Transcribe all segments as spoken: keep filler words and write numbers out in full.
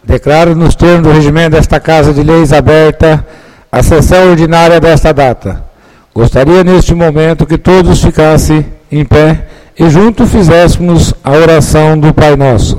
Declaro nos termos do regimento desta Casa de Leis aberta a sessão ordinária desta data. Gostaria neste momento que todos ficassem em pé e juntos fizéssemos a oração do Pai Nosso.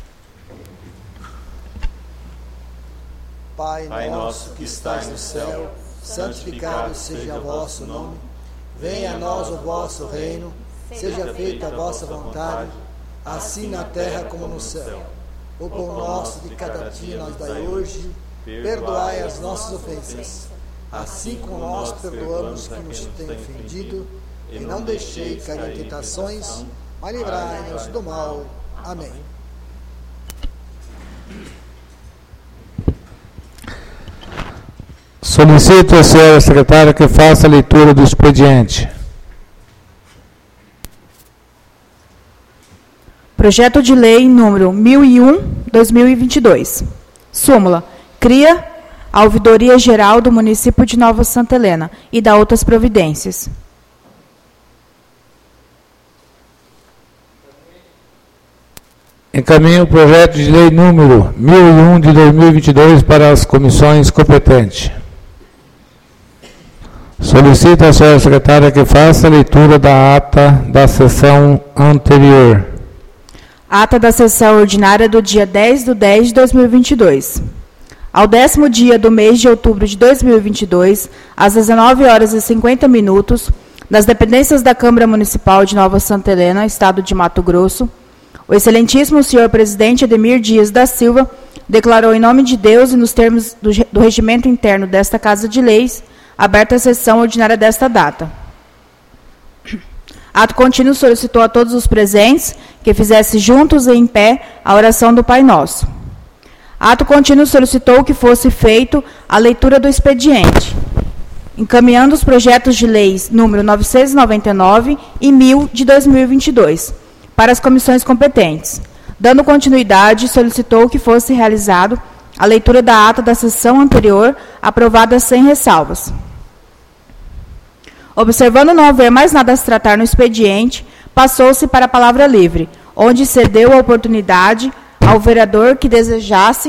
Pai nosso que estais no céu, santificado seja o vosso nome. Venha a nós o vosso reino, seja feita a vossa vontade, assim na terra como no céu. O pão nosso de cada dia nos dai hoje, perdoai as nossas ofensas, assim como nós perdoamos quem nos tem ofendido, e não deixei cair em tentações, mas livrai-nos do mal. Amém. Solicito a senhora secretária que faça a leitura do expediente. Projeto de Lei número mil e um, dois mil e vinte e dois. Súmula. Cria a Ouvidoria Geral do Município de Nova Santa Helena e dá outras providências. Encaminho o projeto de lei número mil e um de dois mil e vinte e dois para as comissões competentes. Solicito à senhora secretária que faça a leitura da ata da sessão anterior. Ata da sessão ordinária do dia dez de dez de dois mil e vinte e dois. Ao décimo dia do mês de outubro de dois mil e vinte e dois, às dezenove horas e cinquenta minutos, nas dependências da Câmara Municipal de Nova Santa Helena, Estado de Mato Grosso, o excelentíssimo senhor presidente Ademir Dias da Silva declarou em nome de Deus e nos termos do, do regimento interno desta Casa de Leis, aberta a sessão ordinária desta data. Ato contínuo solicitou a todos os presentes que fizessem juntos e em pé a oração do Pai Nosso. Ato contínuo solicitou que fosse feito a leitura do expediente, encaminhando os projetos de leis número novecentos e noventa e nove e mil de dois mil e vinte e dois para as comissões competentes. Dando continuidade, solicitou que fosse realizado a leitura da ata da sessão anterior, aprovada sem ressalvas. Observando não haver mais nada a se tratar no expediente, passou-se para a palavra livre, onde cedeu a oportunidade ao vereador que desejasse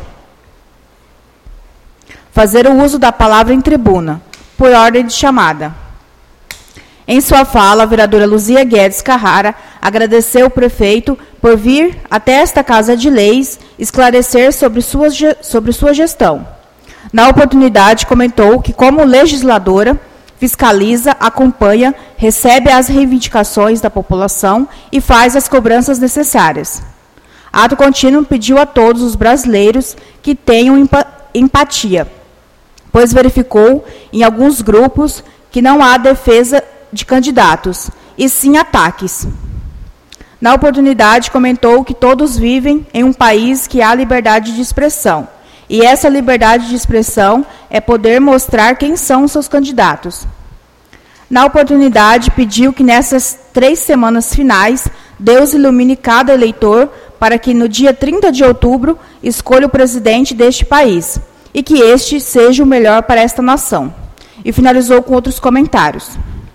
fazer o uso da palavra em tribuna, por ordem de chamada. Em sua fala, a vereadora Luzia Guedes Carrara agradeceu ao prefeito por vir até esta Casa de Leis esclarecer sobre sua, sobre sua gestão. Na oportunidade, comentou que, como legisladora, fiscaliza, acompanha, recebe as reivindicações da população e faz as cobranças necessárias. Ato contínuo pediu a todos os brasileiros que tenham empatia, pois verificou em alguns grupos que não há defesa de candidatos, e sim ataques. Na oportunidade, comentou que todos vivem em um país que há liberdade de expressão, e essa liberdade de expressão é poder mostrar quem são seus candidatos. Na oportunidade, pediu que nessas três semanas finais, Deus ilumine cada eleitor para que no dia trinta de outubro escolha o presidente deste país, e que este seja o melhor para esta nação. E finalizou com outros comentários.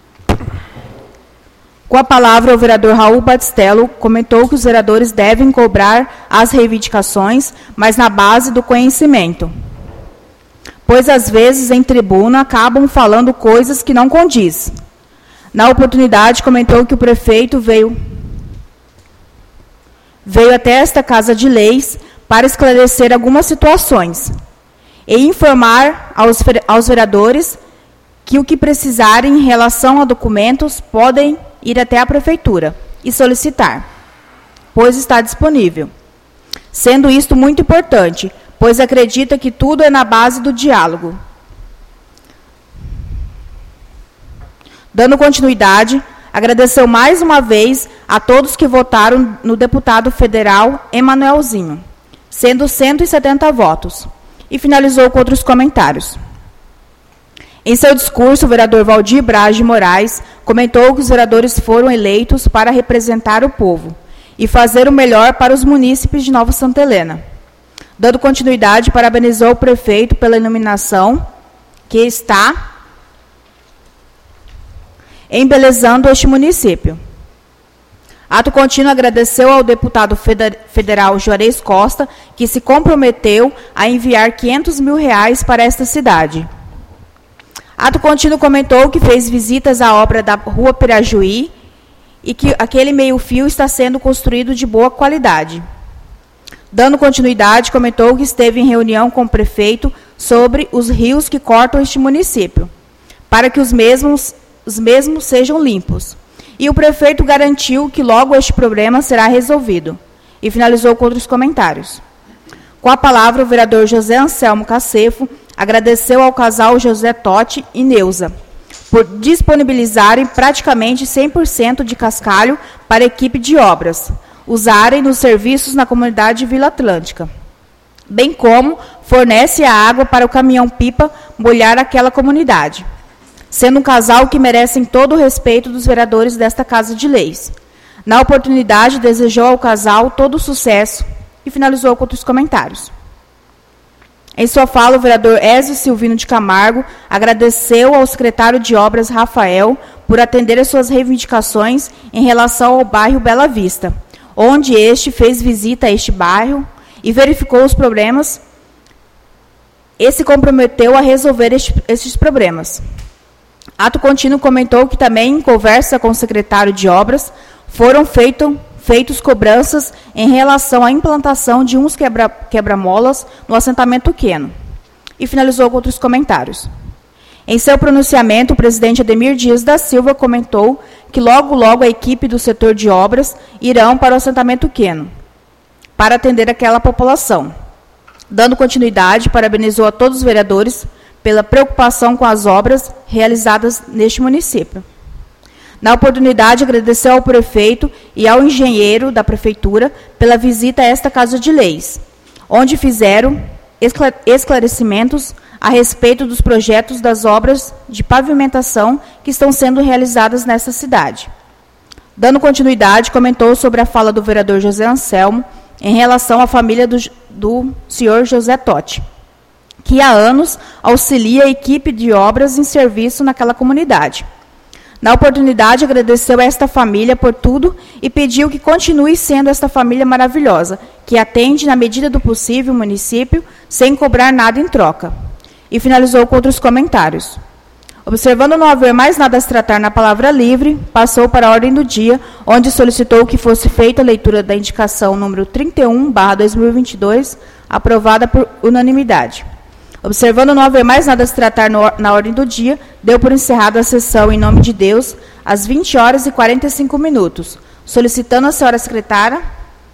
Com a palavra, o vereador Raul Batistello comentou que os vereadores devem cobrar as reivindicações, mas na base do conhecimento, pois às vezes em tribuna acabam falando coisas que não condiz. Na oportunidade, comentou que o prefeito veio, veio até esta Casa de Leis para esclarecer algumas situações e informar aos, aos vereadores que o que precisarem em relação a documentos podem ir até a prefeitura e solicitar, pois está disponível. Sendo isto muito importante, pois acredita que tudo é na base do diálogo. Dando continuidade, agradeceu mais uma vez a todos que votaram no deputado federal Emanuelzinho, sendo cento e setenta votos, e finalizou com outros comentários. Em seu discurso, o vereador Valdir Braz de Moraes comentou que os vereadores foram eleitos para representar o povo e fazer o melhor para os munícipes de Nova Santa Helena. Dando continuidade, parabenizou o prefeito pela iluminação que está embelezando este município. Ato contínuo agradeceu ao deputado federal Juarez Costa, que se comprometeu a enviar quinhentos mil reais para esta cidade. Ato contínuo comentou que fez visitas à obra da Rua Pirajuí e que aquele meio-fio está sendo construído de boa qualidade. Dando continuidade, comentou que esteve em reunião com o prefeito sobre os rios que cortam este município, para que os mesmos, os mesmos sejam limpos. E o prefeito garantiu que logo este problema será resolvido. E finalizou com outros comentários. Com a palavra, o vereador José Anselmo Cacefo agradeceu ao casal José Totti e Neuza por disponibilizarem praticamente cem por cento de cascalho para a equipe de obras, usarem nos serviços na comunidade Vila Atlântica, bem como fornece a água para o caminhão-pipa molhar aquela comunidade, sendo um casal que merecem todo o respeito dos vereadores desta Casa de Leis. Na oportunidade, desejou ao casal todo o sucesso e finalizou com outros comentários. Em sua fala, o vereador Ézio Silvino de Camargo agradeceu ao secretário de Obras, Rafael, por atender às suas reivindicações em relação ao bairro Bela Vista, onde este fez visita a este bairro e verificou os problemas e se comprometeu a resolver este, estes problemas. Ato contínuo comentou que também, em conversa com o secretário de Obras, foram feito, feitos cobranças em relação à implantação de uns quebra, quebra-molas no assentamento Queno. E finalizou com outros comentários. Em seu pronunciamento, o presidente Ademir Dias da Silva comentou que logo, logo a equipe do setor de obras irão para o assentamento Queno, para atender aquela população. Dando continuidade, parabenizou a todos os vereadores pela preocupação com as obras realizadas neste município. Na oportunidade, agradeceu ao prefeito e ao engenheiro da prefeitura pela visita a esta Casa de Leis, onde fizeram esclarecimentos a respeito dos projetos das obras de pavimentação que estão sendo realizadas nesta cidade. Dando continuidade, comentou sobre a fala do vereador José Anselmo em relação à família do, do senhor José Totti, que há anos auxilia a equipe de obras em serviço naquela comunidade. Na oportunidade, agradeceu a esta família por tudo e pediu que continue sendo esta família maravilhosa, que atende, na medida do possível, o município, sem cobrar nada em troca. E finalizou com outros comentários. Observando não haver mais nada a se tratar na palavra livre, passou para a ordem do dia, onde solicitou que fosse feita a leitura da indicação número trinta e um barra dois mil e vinte e dois, aprovada por unanimidade. Observando não haver mais nada a se tratar no, na ordem do dia, deu por encerrada a sessão em nome de Deus, às vinte horas e quarenta e cinco minutos, solicitando à senhora secretária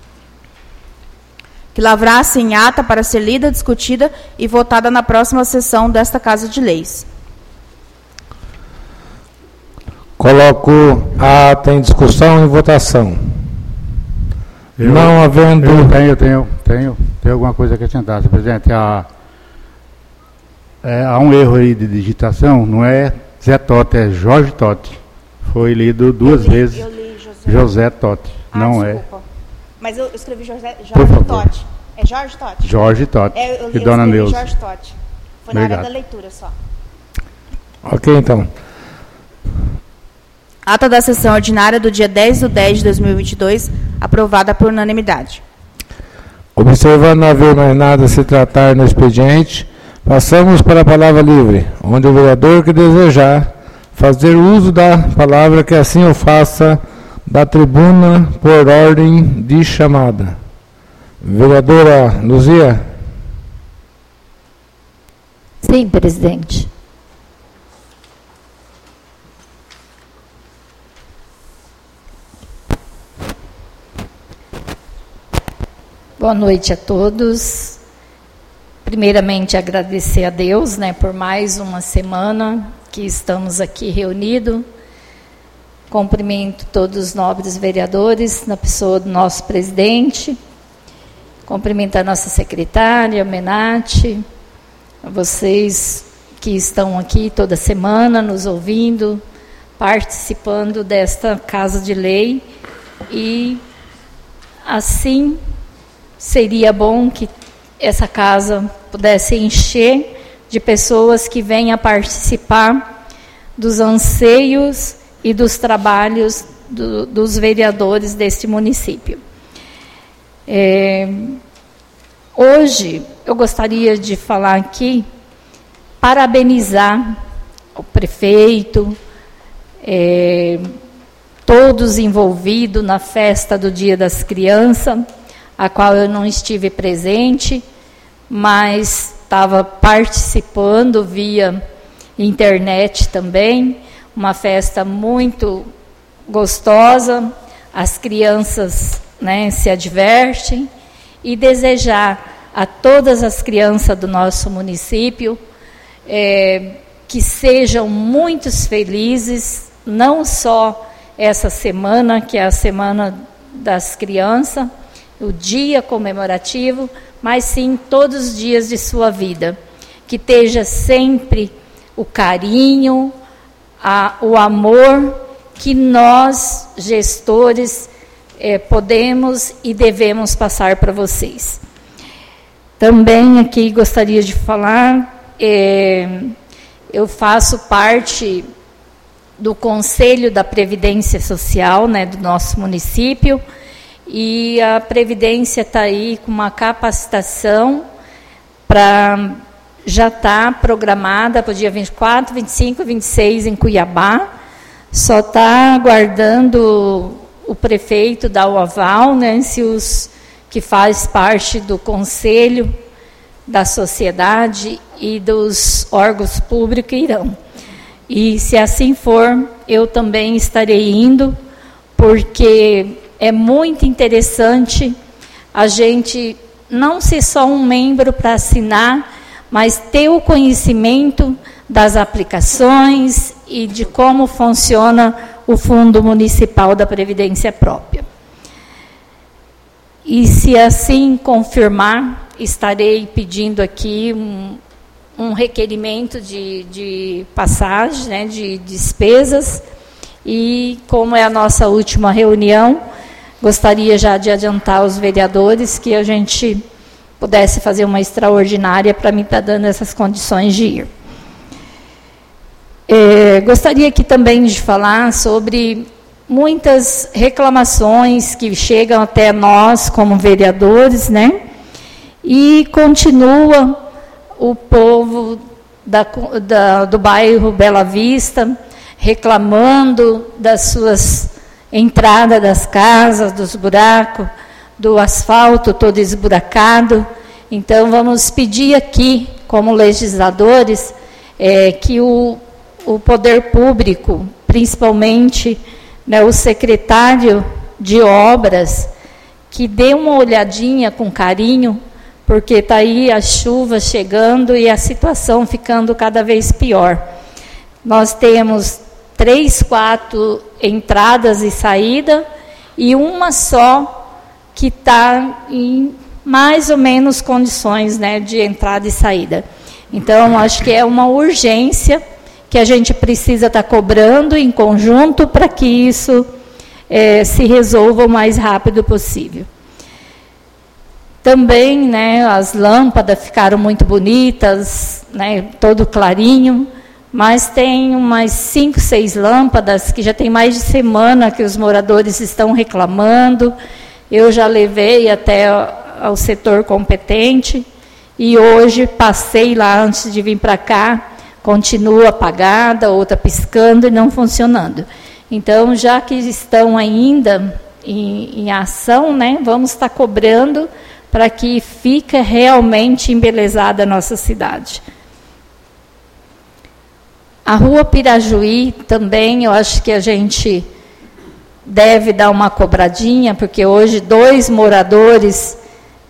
que lavrasse em ata para ser lida, discutida e votada na próxima sessão desta Casa de Leis. Coloco a ata em discussão e votação. Eu, não havendo... Eu tenho, tenho, tenho, tenho alguma coisa a acrescentar, senhor presidente. A, é, há um erro aí de digitação, não é Zé Totti, é Jorge Totti. Foi lido duas eu li, vezes eu li José, José Totti, ah, não desculpa. É. Mas eu escrevi José, Por Jorge favor. Totti. É Jorge Totti? Jorge Totti. É, eu, e eu Dona escrevi Neuza. Jorge Totti. Foi na Obrigado. hora da leitura só. Ok, então. Ata da sessão ordinária do dia dez de dez de dois mil e vinte e dois, aprovada por unanimidade. Observando não haver mais nada a se tratar no expediente, passamos para a palavra livre, onde o vereador que desejar fazer uso da palavra, que assim o faça da tribuna por ordem de chamada. Vereadora Luzia. Sim, presidente. Boa noite a todos. Primeiramente, agradecer a Deus, né, por mais uma semana que estamos aqui reunidos. Cumprimento todos os nobres vereadores, na pessoa do nosso presidente. Cumprimento a nossa secretária, Menate, a vocês que estão aqui toda semana, nos ouvindo, participando desta Casa de Lei. E, assim, seria bom que essa casa pudesse encher de pessoas que venham participar dos anseios e dos trabalhos do, dos vereadores deste município. É, hoje, eu gostaria de falar aqui, parabenizar o prefeito, é, todos envolvidos na festa do Dia das Crianças, a qual eu não estive presente, mas estava participando via internet também, uma festa muito gostosa, as crianças, né, se divertem, e desejar a todas as crianças do nosso município é, que sejam muito felizes, não só essa semana, que é a Semana das Crianças, o dia comemorativo, mas sim todos os dias de sua vida. Que esteja sempre o carinho, a, o amor que nós, gestores, eh, podemos e devemos passar para vocês. Também aqui gostaria de falar, eh, eu faço parte do Conselho da Previdência Social, né, do nosso município, e a Previdência está aí com uma capacitação para já está programada para o dia vinte e quatro, vinte e cinco e vinte e seis em Cuiabá. Só está aguardando o prefeito dar o aval, né, se os que faz parte do Conselho da Sociedade e dos órgãos públicos irão. E se assim for, eu também estarei indo, porque é muito interessante a gente não ser só um membro para assinar, mas ter o conhecimento das aplicações e de como funciona o Fundo Municipal da Previdência Própria. E se assim confirmar, estarei pedindo aqui um, um requerimento de, de passagem, né, de despesas, e como é a nossa última reunião, gostaria já de adiantar aos vereadores que a gente pudesse fazer uma extraordinária para mim estar dando essas condições de ir. É, gostaria aqui também de falar sobre muitas reclamações que chegam até nós como vereadores, né? E continua o povo da, da, do bairro Bela Vista reclamando das suas entradas das casas, dos buracos, do asfalto todo esburacado. Então, vamos pedir aqui, como legisladores, é, que o, o poder público, principalmente, né, o secretário de obras, que dê uma olhadinha com carinho, porque está aí a chuva chegando e a situação ficando cada vez pior. Nós temos três, quatro entradas e saída, e uma só que está em mais ou menos condições, né, de entrada e saída. Então, acho que é uma urgência que a gente precisa estar cobrando em conjunto para que isso é, se resolva o mais rápido possível. Também, né, as lâmpadas ficaram muito bonitas, né, todo clarinho, mas tem umas cinco, seis lâmpadas que já tem mais de semana que os moradores estão reclamando. Eu já levei até ao setor competente e hoje passei lá antes de vir para cá, continua apagada, outra piscando e não funcionando. Então, já que estão ainda em, em ação, né, vamos estar cobrando para que fique realmente embelezada a nossa cidade. A Rua Pirajuí também, eu acho que a gente deve dar uma cobradinha, porque hoje dois moradores,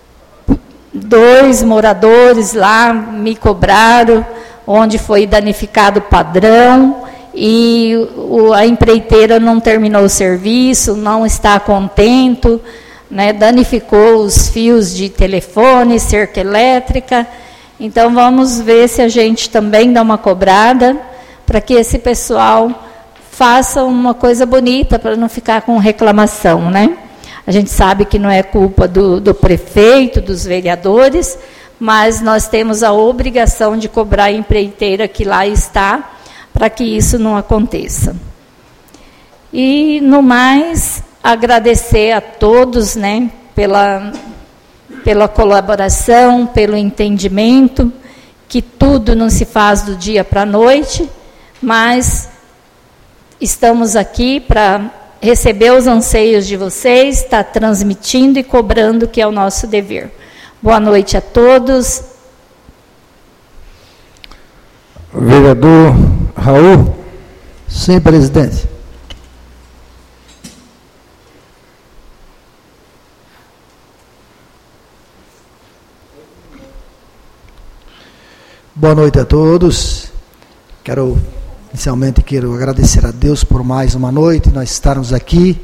dois moradores lá me cobraram, onde foi danificado o padrão, e o, a empreiteira não terminou o serviço, não está contente, né, danificou os fios de telefone, cerca elétrica. Então, vamos ver se a gente também dá uma cobrada, para que esse pessoal faça uma coisa bonita, para não ficar com reclamação, né? A gente sabe que não é culpa do, do prefeito, dos vereadores, mas nós temos a obrigação de cobrar a empreiteira que lá está, para que isso não aconteça. E, no mais, agradecer a todos, né, pela, pela colaboração, pelo entendimento, que tudo não se faz do dia para a noite, mas estamos aqui para receber os anseios de vocês, estar transmitindo e cobrando, que é o nosso dever. Boa noite a todos. Vereador Raul. Sim, presidente. Boa noite a todos. Quero, inicialmente, quero agradecer a Deus por mais uma noite, nós estarmos aqui,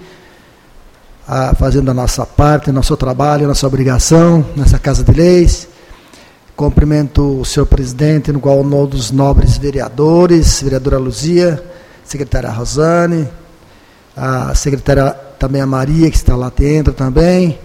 a, fazendo a nossa parte, nosso trabalho, nossa obrigação, nessa Casa de Leis. Cumprimento o senhor presidente, no qual um dos nobres vereadores, vereadora Luzia, secretária Rosane, a secretária também a Maria, que está lá dentro também,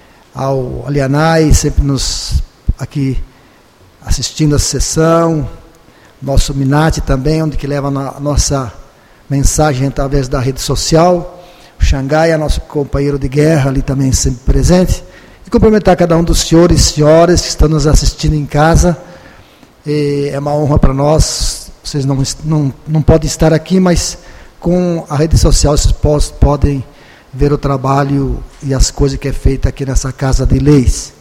ao Alianai, sempre nos aqui assistindo a sessão, nosso Minati também, onde que leva a nossa mensagem através da rede social, o Xangai, nosso companheiro de guerra, ali também sempre presente, e cumprimentar cada um dos senhores e senhoras que estão nos assistindo em casa. E é uma honra para nós, vocês não, não, não podem estar aqui, mas com a rede social vocês podem ver o trabalho e as coisas que é feita aqui nessa Casa de Leis.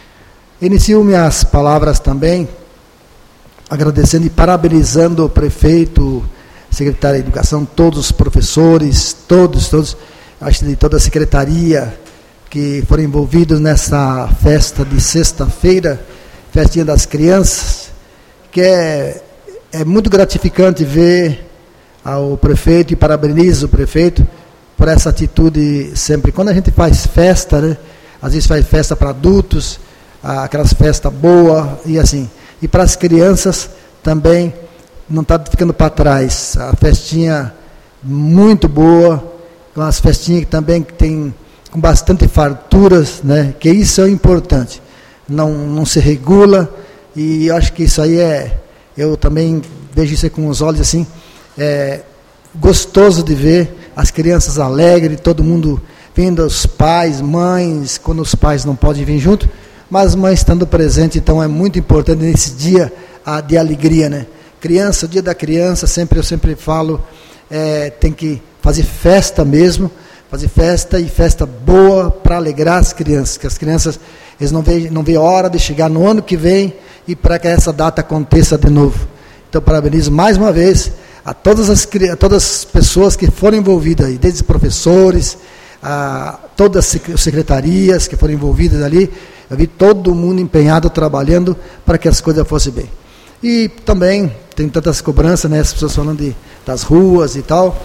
Inicio minhas palavras também agradecendo e parabenizando o prefeito, secretário de Educação, todos os professores, todos, todos, acho de toda a secretaria que foram envolvidos nessa festa de sexta-feira, festinha das crianças, que é, é muito gratificante ver ao prefeito, e parabenizo o prefeito por essa atitude sempre. Quando a gente faz festa, né, às vezes faz festa para adultos, aquelas festas boas, e assim, e para as crianças também não está ficando para trás, a festinha muito boa, umas festinhas que também tem com bastante farturas, né, que isso é importante, não, não se regula, e eu acho que isso aí é, eu também vejo isso aí com os olhos assim, é gostoso de ver as crianças alegres, todo mundo vindo, os pais, mães, quando os pais não podem vir junto, mas as mães estando presentes, então é muito importante nesse dia a, de alegria, né? Criança, o dia da criança, sempre eu sempre falo, é, tem que fazer festa mesmo, fazer festa e festa boa para alegrar as crianças, que as crianças, eles não veem não vê a hora de chegar no ano que vem e para que essa data aconteça de novo. Então, parabenizo mais uma vez a todas as, a todas as pessoas que foram envolvidas aí, desde os professores, a todas as secretarias que foram envolvidas ali. Eu vi todo mundo empenhado, trabalhando para que as coisas fossem bem. E também tem tantas cobranças, né, as pessoas falando de, das ruas e tal,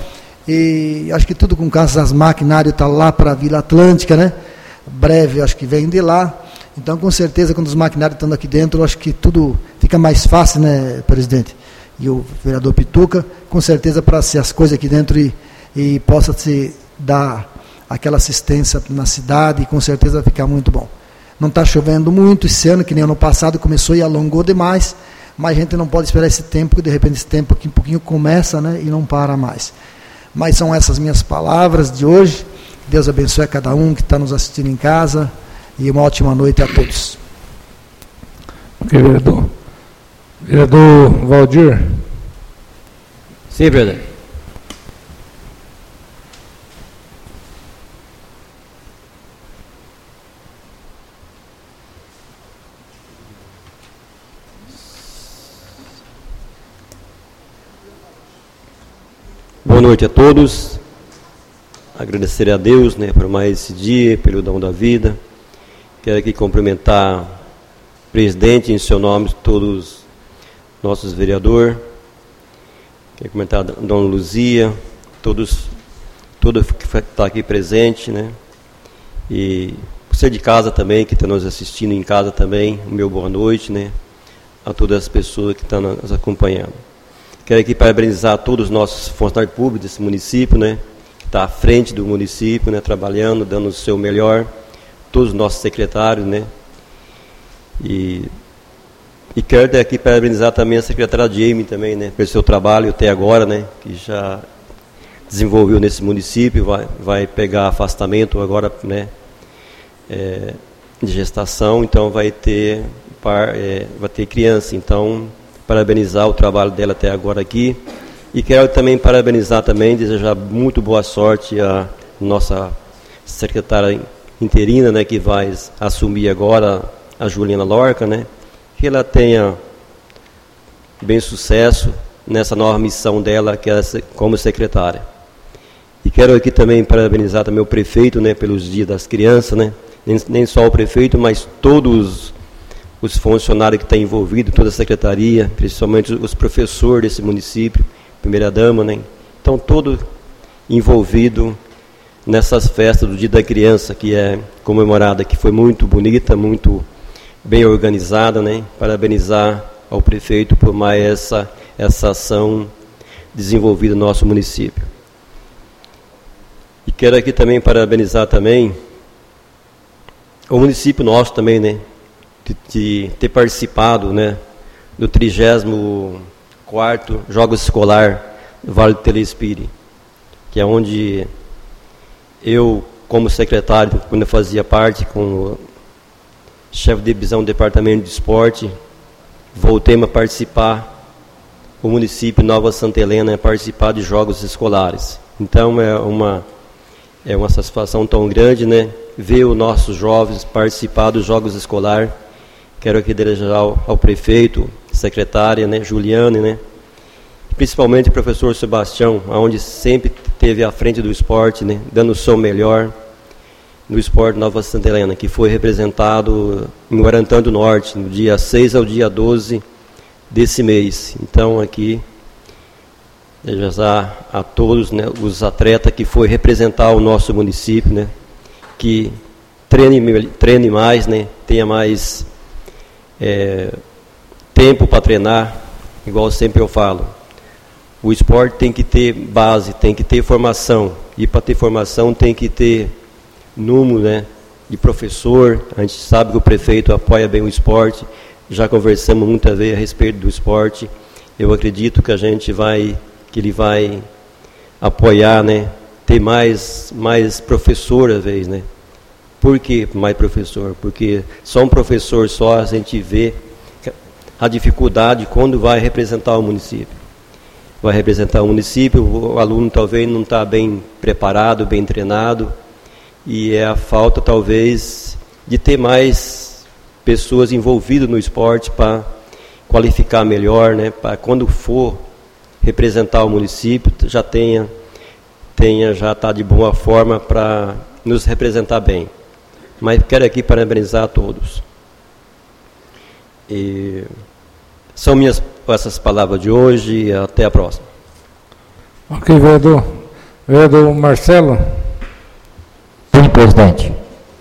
e acho que tudo com casos das maquinários está lá para a Vila Atlântica, né, breve acho que vem de lá, então com certeza quando os maquinários estão aqui dentro, acho que tudo fica mais fácil, né, presidente, e o vereador Pituca, com certeza para ser as coisas aqui dentro e, e possa se dar aquela assistência na cidade, e com certeza vai ficar muito bom. Não está chovendo muito esse ano, que nem ano passado começou e alongou demais, mas a gente não pode esperar esse tempo, que de repente esse tempo aqui um pouquinho começa, né, e não para mais. Mas são essas minhas palavras de hoje. Deus abençoe a cada um que está nos assistindo em casa, e uma ótima noite a todos. Ok, vereador. Vereador Valdir. Sim, vereador. Boa noite a todos, agradecer a Deus, né, por mais esse dia, pelo dom da vida. Quero aqui cumprimentar o presidente, em seu nome, todos os nossos vereadores. Quero cumprimentar a dona Luzia, todos, todos que está aqui presente, né, e você de casa também, que está nos assistindo em casa também, o meu boa noite, né, a todas as pessoas que estão nos acompanhando. Quero aqui parabenizar todos os nossos funcionários públicos desse município, né, que está à frente do município, né, trabalhando, dando o seu melhor, todos os nossos secretários, né, e, e quero aqui parabenizar também a secretária Jamie também, né, pelo seu trabalho até agora, né, que já desenvolveu nesse município, vai, vai pegar afastamento agora, né, é, de gestação, então vai ter, par, é, vai ter criança. Então, parabenizar o trabalho dela até agora aqui. E quero também parabenizar também, desejar muito boa sorte à nossa secretária interina, né, que vai assumir agora, a Juliana Lorca, né, que ela tenha bem sucesso nessa nova missão dela, que é como secretária. E quero aqui também parabenizar também o prefeito, né, pelos dias das crianças, né, nem, nem só o prefeito, mas todos os funcionários que estão envolvidos, toda a secretaria, principalmente os professores desse município, primeira-dama, né, então todo envolvido nessas festas do Dia da Criança, que é comemorada, que foi muito bonita, muito bem organizada, né, parabenizar ao prefeito por mais essa, essa ação desenvolvida no nosso município. E quero aqui também parabenizar também o município nosso também, né, de, de ter participado, né, do trigésimo quarto Jogos Escolar do Vale do Telespire, que é onde eu, como secretário, quando eu fazia parte, com o chefe de divisão do Departamento de Esporte, voltei a participar, o município Nova Santa Helena, a participar de jogos escolares. Então é uma, é uma satisfação tão grande, né, ver os nossos jovens participar dos jogos escolares. Quero aqui desejar ao, ao prefeito, secretária, né, Juliane, né, principalmente o professor Sebastião, onde sempre esteve à frente do esporte, né, dando o seu melhor no esporte Nova Santa Helena, que foi representado em Guarantã do Norte, no dia seis ao dia doze desse mês. Então, aqui, desejar a todos, né, os atletas que foi representar o nosso município, né, que treine, treine mais, né, tenha mais é, tempo para treinar, igual sempre eu falo. O esporte tem que ter base, tem que ter formação, e para ter formação tem que ter número, né, de professor. A gente sabe que o prefeito apoia bem o esporte, já conversamos muitas vezes a respeito do esporte. Eu acredito que a gente vai, que ele vai apoiar, né, ter mais, mais professor às vezes, né. Por que mais professor? Porque só um professor só a gente vê a dificuldade quando vai representar o município. Vai representar o município, o aluno talvez não está bem preparado, bem treinado, e é a falta talvez de ter mais pessoas envolvidas no esporte para qualificar melhor, né, para quando for representar o município já tenha, tenha já tá de boa forma para nos representar bem. Mas quero aqui parabenizar a todos. E são minhas essas palavras de hoje e até a próxima. Ok, vereador. Vereador Marcelo. Sim, presidente.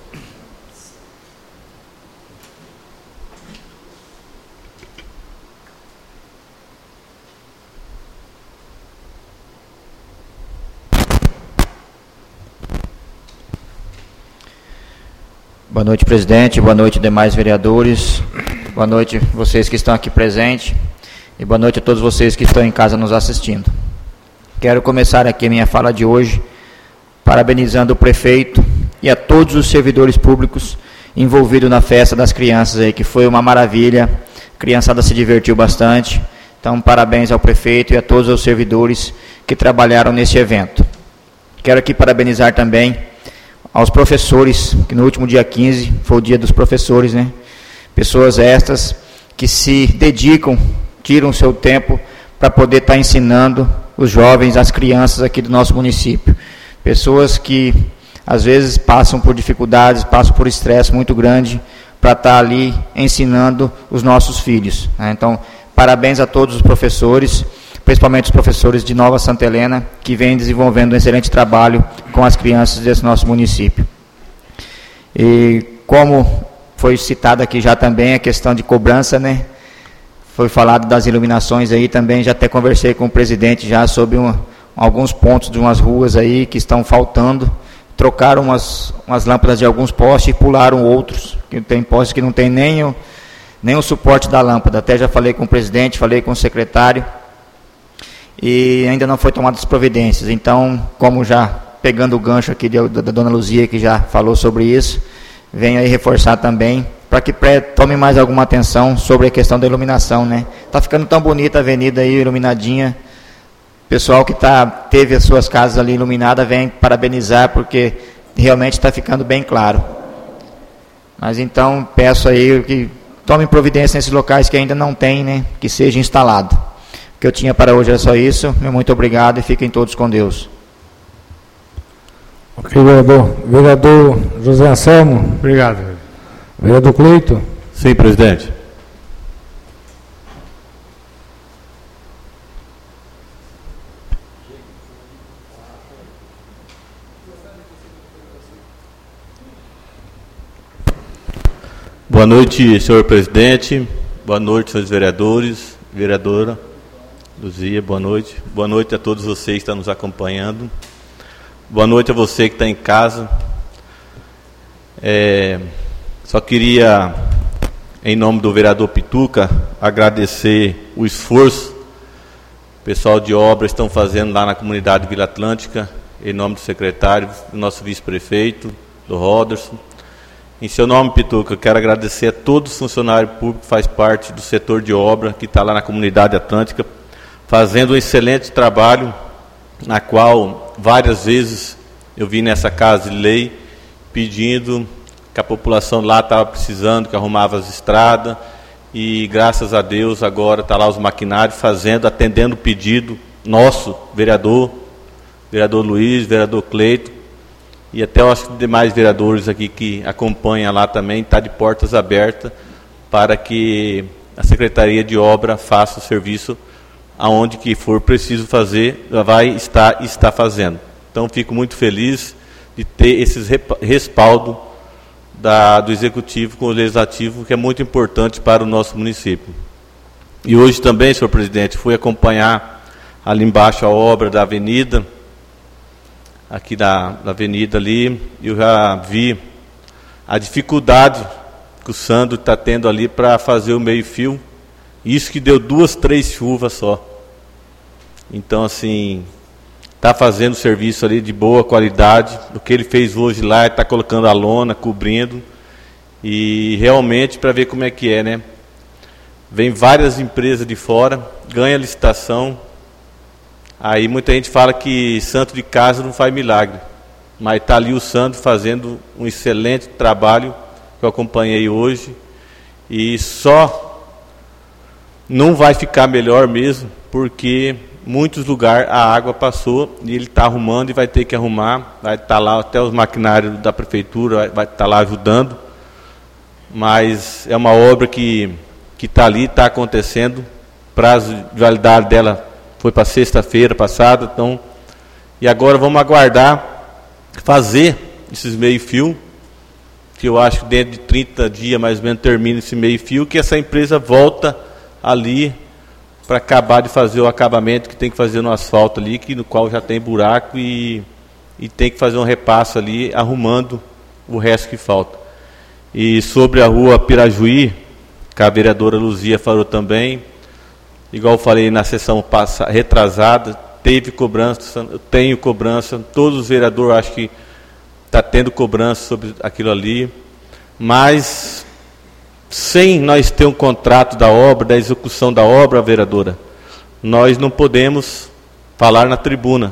Boa noite, presidente. Boa noite, demais vereadores. Boa noite, vocês que estão aqui presentes. E boa noite a todos vocês que estão em casa nos assistindo. Quero começar aqui a minha fala de hoje parabenizando o prefeito e a todos os servidores públicos envolvidos na festa das crianças aí, que foi uma maravilha. A criançada se divertiu bastante. Então, parabéns ao prefeito e a todos os servidores que trabalharam nesse evento. Quero aqui parabenizar também aos professores, que no último dia quinze foi o dia dos professores, né? Pessoas estas que se dedicam, tiram o seu tempo para poder estar ensinando os jovens, as crianças aqui do nosso município. Pessoas que às vezes passam por dificuldades, passam por estresse muito grande para estar ali ensinando os nossos filhos, né? Então, parabéns a todos os professores, principalmente os professores de Nova Santa Helena, que vêm desenvolvendo um excelente trabalho com as crianças desse nosso município. E como foi citado aqui já também a questão de cobrança, né? Foi falado das iluminações aí também, já até conversei com o presidente já sobre uma, alguns pontos de umas ruas aí que estão faltando. Trocaram umas, umas lâmpadas de alguns postes e pularam outros, que tem postes que não tem nem o, nem o suporte da lâmpada. Até já falei com o presidente, falei com o secretário. e ainda não foi tomadas providências. Então, como já pegando o gancho aqui de, da, da dona Luzia, que já falou sobre isso, venho aí reforçar também, para que pré, tome mais alguma atenção sobre a questão da iluminação, né? Está ficando tão bonita a avenida aí, iluminadinha. Pessoal que tá, teve as suas casas ali iluminadas, vem parabenizar, porque realmente está ficando bem claro. Mas então, peço aí que tome providência nesses locais que ainda não tem, né? Que seja instalado. O que eu tinha para hoje era só isso. Meu muito obrigado e fiquem todos com Deus. Ok, vereador. Vereador José Anselmo. Obrigado. Vereador Cleito. Sim, presidente. Boa noite, senhor presidente. Boa noite, senhores vereadores. Vereadora Luzia, boa noite. Boa noite a todos vocês que estão nos acompanhando. Boa noite a você que está em casa. É, só queria, em nome do vereador Pituca, agradecer o esforço que o pessoal de obras estão fazendo lá na comunidade Vila Atlântica, em nome do secretário, do nosso vice-prefeito, do Roderson. Em seu nome, Pituca, eu quero agradecer a todos os funcionários públicos que fazem parte do setor de obra, que está lá na comunidade atlântica, fazendo um excelente trabalho, na qual várias vezes eu vim nessa casa de lei pedindo que a população lá estava precisando, que arrumava as estradas, e graças a Deus agora está lá os maquinários fazendo, atendendo o pedido nosso, vereador, vereador Luiz, vereador Cleito, e até eu acho que demais vereadores aqui que acompanham lá também, está de portas abertas para que a Secretaria de Obra faça o serviço aonde que for preciso fazer, vai estar está fazendo. Então, fico muito feliz de ter esse respaldo da, do Executivo com o Legislativo, que é muito importante para o nosso município. E hoje também, senhor presidente, fui acompanhar ali embaixo a obra da avenida, aqui da, da avenida ali, eu já vi a dificuldade que o Sandro está tendo ali para fazer o meio-fio, isso que deu duas, três chuvas só. Então, assim, está fazendo serviço ali de boa qualidade, o que ele fez hoje lá, está colocando a lona, cobrindo, e realmente para ver como é que é, né? Vem várias empresas de fora, ganha licitação. Aí muita gente fala que santo de casa não faz milagre, mas está ali o santo fazendo um excelente trabalho, que eu acompanhei hoje, e só não vai ficar melhor mesmo, porque muitos lugares a água passou e ele está arrumando e vai ter que arrumar, vai estar lá até os maquinários da prefeitura, vai estar lá ajudando, mas é uma obra que que está ali, está acontecendo, prazo de validade dela foi para sexta-feira passada, então, e agora vamos aguardar fazer esses meio-fio, que eu acho que dentro de trinta dias mais ou menos termina esse meio-fio, que essa empresa volta ali para acabar de fazer o acabamento que tem que fazer no asfalto ali, que, no qual já tem buraco e, e tem que fazer um repasso ali, arrumando o resto que falta. E sobre a rua Pirajuí, que a vereadora Luzia falou também, igual eu falei na sessão passada, retrasada, teve cobrança, eu tenho cobrança, todos os vereadores acho que está tendo cobrança sobre aquilo ali, mas sem nós ter um contrato da obra, da execução da obra, vereadora, nós não podemos falar na tribuna.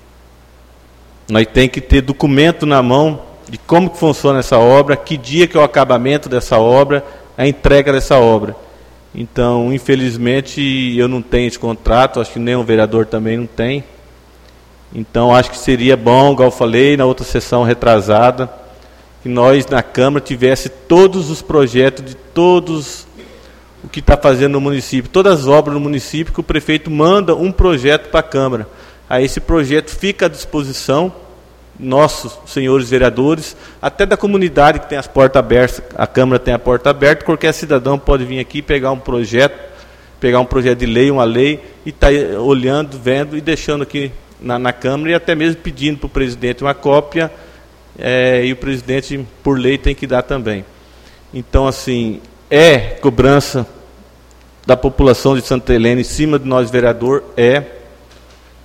Nós temos que ter documento na mão de como que funciona essa obra, que dia que é o acabamento dessa obra, a entrega dessa obra. Então, infelizmente, eu não tenho esse contrato, acho que nem o vereador também não tem. Então, acho que seria bom, igual eu falei, na outra sessão retrasada, que nós, na Câmara, tivesse todos os projetos de todos o que está fazendo no município, todas as obras no município, que o prefeito manda um projeto para a Câmara. Aí esse projeto fica à disposição, nossos senhores vereadores, até da comunidade que tem as portas abertas, a Câmara tem a porta aberta, qualquer cidadão pode vir aqui pegar um projeto, pegar um projeto de lei, uma lei, e estar tá olhando, vendo e deixando aqui na, na Câmara, e até mesmo pedindo para o presidente uma cópia, é, e o presidente, por lei, tem que dar também. Então, assim, é cobrança da população de Santa Helena em cima de nós, vereador, é,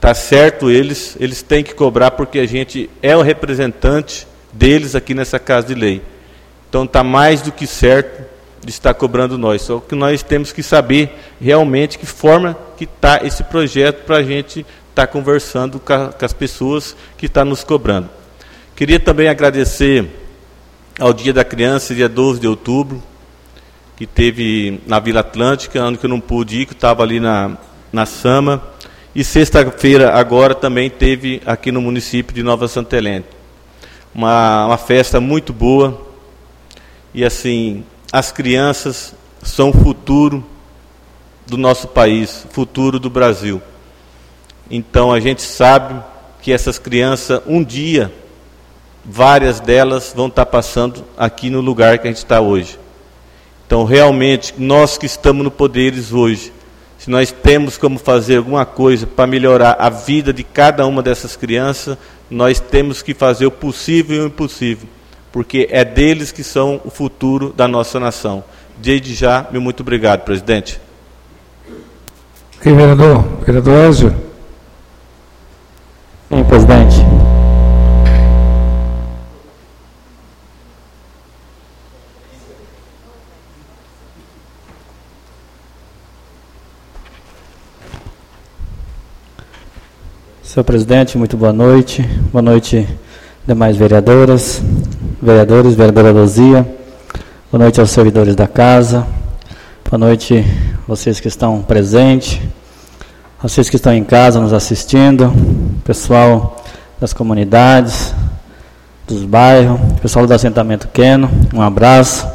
Tá certo eles, eles têm que cobrar porque a gente é o representante deles aqui nessa Casa de Lei. Então está mais do que certo de estar cobrando nós. Só que nós temos que saber realmente que forma que está esse projeto para a gente estar tá conversando com, a, com as pessoas que estão tá nos cobrando. Queria também agradecer ao Dia da Criança, dia doze de outubro, que teve na Vila Atlântica, ano que eu não pude ir, que estava ali na, na Sama. E sexta-feira agora também teve aqui no município de Nova Santa Helena. Uma, uma festa muito boa. E assim, as crianças são o futuro do nosso país, futuro do Brasil. Então a gente sabe que essas crianças, um dia, várias delas vão estar passando aqui no lugar que a gente está hoje. Então realmente, nós que estamos no poderes hoje, se nós temos como fazer alguma coisa para melhorar a vida de cada uma dessas crianças, nós temos que fazer o possível e o impossível, porque é deles que são o futuro da nossa nação. Desde já, meu muito obrigado, presidente. Ok, vereador. Vereador Ézio. Sim, presidente. Senhor presidente, muito boa noite. Boa noite, demais vereadoras, vereadores, vereadora Luzia. Boa noite aos servidores da casa. Boa noite vocês que estão presentes, vocês que estão em casa nos assistindo, pessoal das comunidades, dos bairros, pessoal do assentamento Queno, um abraço.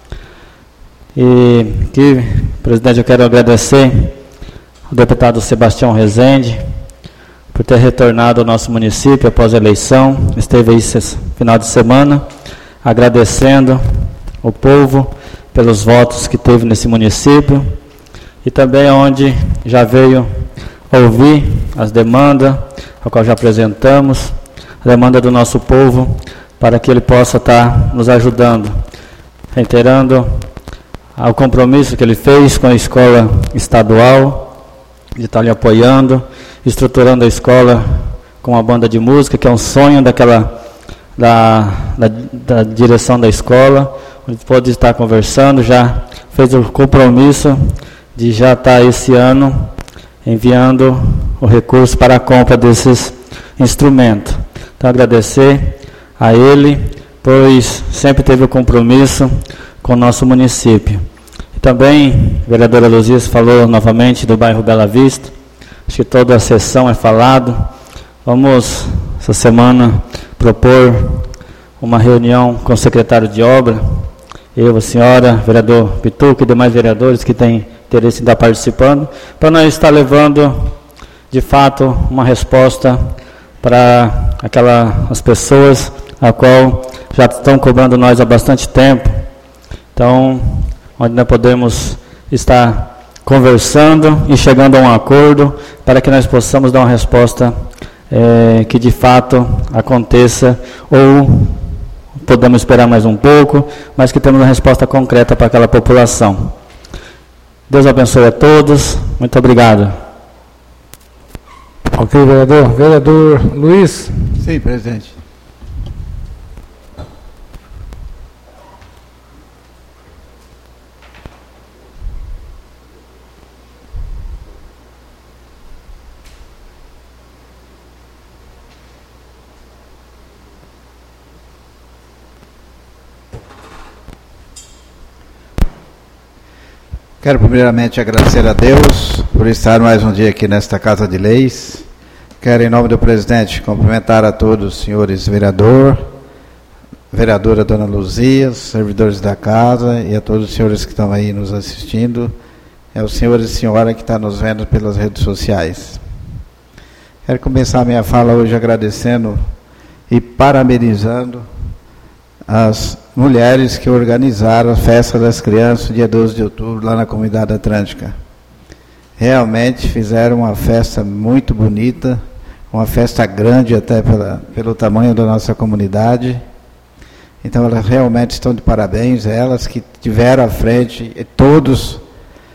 E aqui, presidente, eu quero agradecer ao deputado Sebastião Rezende por ter retornado ao nosso município após a eleição. Esteve aí esse final de semana, agradecendo o povo pelos votos que teve nesse município e também onde já veio ouvir as demandas, a qual já apresentamos, a demanda do nosso povo, para que ele possa estar nos ajudando, reiterando o compromisso que ele fez com a escola estadual, de estar lhe apoiando, estruturando a escola com uma banda de música, que é um sonho daquela, da, da, da direção da escola, onde pode estar conversando, já fez o compromisso de já estar esse ano enviando o recurso para a compra desses instrumentos. Então, agradecer a ele, pois sempre teve o compromisso com o nosso município. E também, a vereadora Luzia falou novamente do bairro Bela Vista, acho que toda a sessão é falado. Vamos, essa semana, propor uma reunião com o secretário de obra, eu, a senhora, vereador Pituca e demais vereadores que têm interesse em estar participando, para nós estar levando, de fato, uma resposta para aquelas pessoas a qual já estão cobrando nós há bastante tempo. Então, onde nós podemos estar conversando e chegando a um acordo para que nós possamos dar uma resposta é, que de fato aconteça, ou podemos esperar mais um pouco, mas que temos uma resposta concreta para aquela população. Deus abençoe a todos. Muito obrigado. Ok, vereador. Vereador Luiz. Sim, presidente. Quero primeiramente agradecer a Deus por estar mais um dia aqui nesta Casa de Leis. Quero, em nome do presidente, cumprimentar a todos os senhores vereador, vereadora Dona Luzia, servidores da casa e a todos os senhores que estão aí nos assistindo, é os senhores e senhora que estão nos vendo pelas redes sociais. Quero começar a minha fala hoje agradecendo e parabenizando as mulheres que organizaram a festa das crianças, dia doze de outubro, lá na comunidade atlântica. Realmente fizeram uma festa muito bonita, uma festa grande até pela, pelo tamanho da nossa comunidade. Então elas realmente estão de parabéns, elas que tiveram à frente, e todos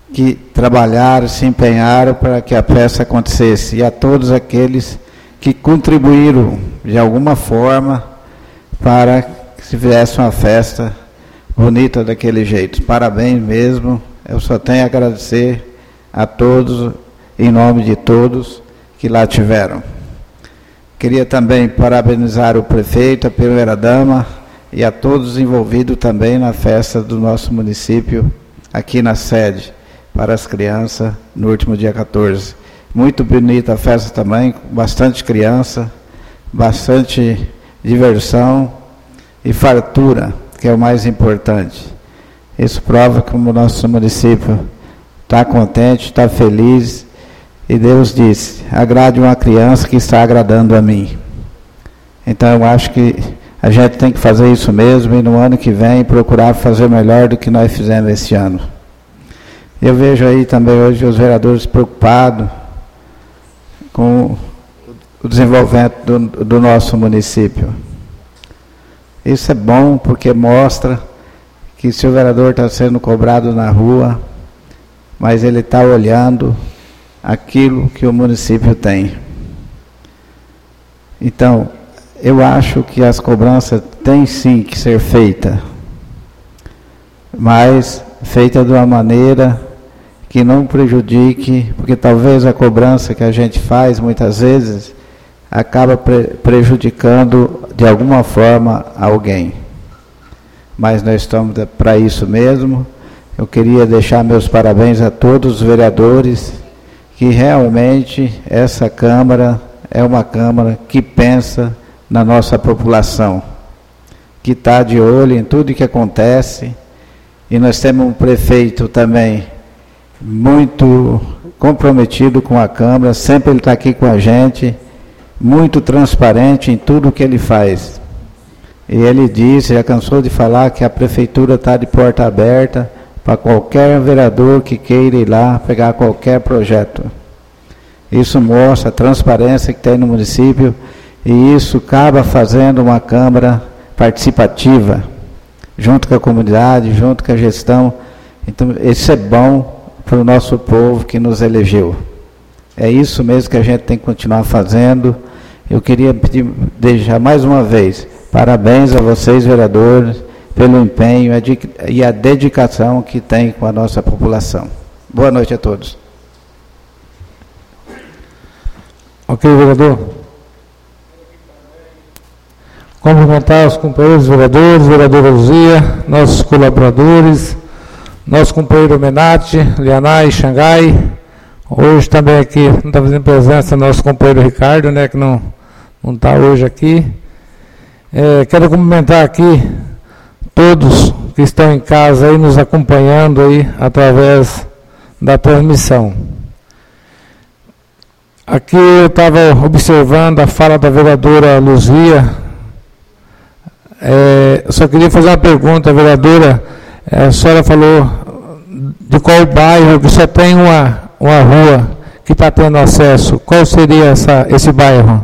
que trabalharam, se empenharam para que a festa acontecesse, e a todos aqueles que contribuíram de alguma forma para que se fizesse uma festa bonita daquele jeito. Parabéns mesmo, eu só tenho a agradecer a todos, em nome de todos que lá tiveram. Queria também parabenizar o prefeito, a primeira-dama e a todos envolvidos também na festa do nosso município, aqui na sede, para as crianças, no último dia quatorze. Muito bonita a festa também, com bastante criança, bastante diversão e fartura, que é o mais importante. Isso prova que o nosso município está contente, está feliz, e Deus disse: agrade uma criança que está agradando a mim. Então eu acho que a gente tem que fazer isso mesmo, e no ano que vem procurar fazer melhor do que nós fizemos esse ano. Eu vejo aí também hoje os vereadores preocupados com o desenvolvimento do, do nosso município. Isso é bom, porque mostra que se o vereador está sendo cobrado na rua, mas ele está olhando aquilo que o município tem. Então, eu acho que as cobranças têm sim que ser feitas, mas feita de uma maneira que não prejudique, porque talvez a cobrança que a gente faz muitas vezes acaba pre prejudicando de alguma forma alguém. Mas nós estamos para isso mesmo. Eu queria deixar meus parabéns a todos os vereadores, que realmente essa Câmara é uma Câmara que pensa na nossa população, que está de olho em tudo que acontece, e nós temos um prefeito também muito comprometido com a Câmara, sempre ele está aqui com a gente, muito transparente em tudo que ele faz. E ele disse, já cansou de falar, que a Prefeitura está de porta aberta para qualquer vereador que queira ir lá pegar qualquer projeto. Isso mostra a transparência que tem no município, e isso acaba fazendo uma Câmara participativa, junto com a comunidade, junto com a gestão. Então, isso é bom para o nosso povo que nos elegeu. É isso mesmo que a gente tem que continuar fazendo. Eu queria pedir, deixar mais uma vez, parabéns a vocês, vereadores, pelo empenho e a dedicação que tem com a nossa população. Boa noite a todos. Ok, vereador. Cumprimentar os companheiros vereadores, vereadora Luzia, nossos colaboradores, nosso companheiro Menati, Lianai, Xangai. Hoje também aqui, não está fazendo presença, nosso companheiro Ricardo, né, que não não está hoje aqui. É, quero cumprimentar aqui todos que estão em casa aí, nos acompanhando aí através da transmissão. Aqui eu estava observando a fala da vereadora Luzia. É, eu só queria fazer uma pergunta, vereadora. É, a senhora falou de qual bairro que só tem uma, uma rua que está tendo acesso. Qual seria essa, esse bairro?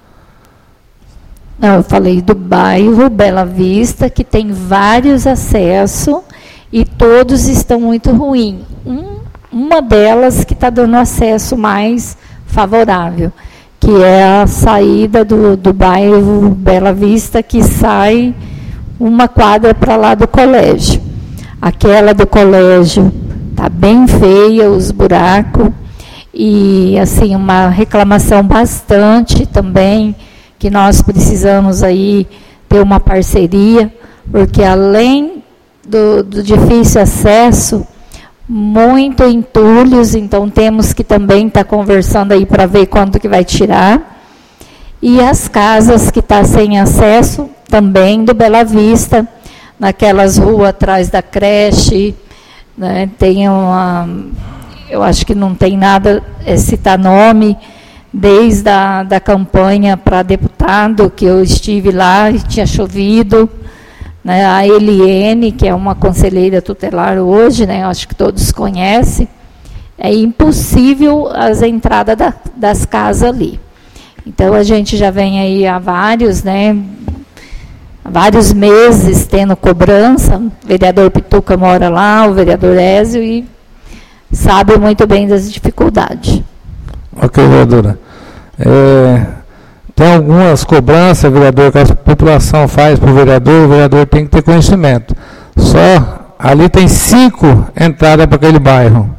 Não, eu falei do bairro Bela Vista, que tem vários acessos e todos estão muito ruins. Um, uma delas que está dando acesso mais favorável, que é a saída do, do bairro Bela Vista, que sai uma quadra para lá do colégio. Aquela do colégio está bem feia, os buracos, e assim, uma reclamação bastante também, que nós precisamos aí ter uma parceria, porque além do, do difícil acesso, muito entulhos, então temos que também estar tá conversando aí para ver quanto que vai tirar. E as casas que estão tá sem acesso, também do Bela Vista, naquelas ruas atrás da creche, né, tem uma, eu acho que não tem nada, é citar nome, desde a da campanha para deputado, que eu estive lá e tinha chovido, né, a Eliene, que é uma conselheira tutelar hoje, né, acho que todos conhecem, é impossível as entradas da, das casas ali. Então, a gente já vem aí há vários, né, vários meses tendo cobrança, o vereador Pituca mora lá, o vereador Ézio, e sabe muito bem das dificuldades. Ok, vereadora. É, tem algumas cobranças, vereador, que a população faz para o vereador, o vereador tem que ter conhecimento. Só ali tem cinco entradas para aquele bairro.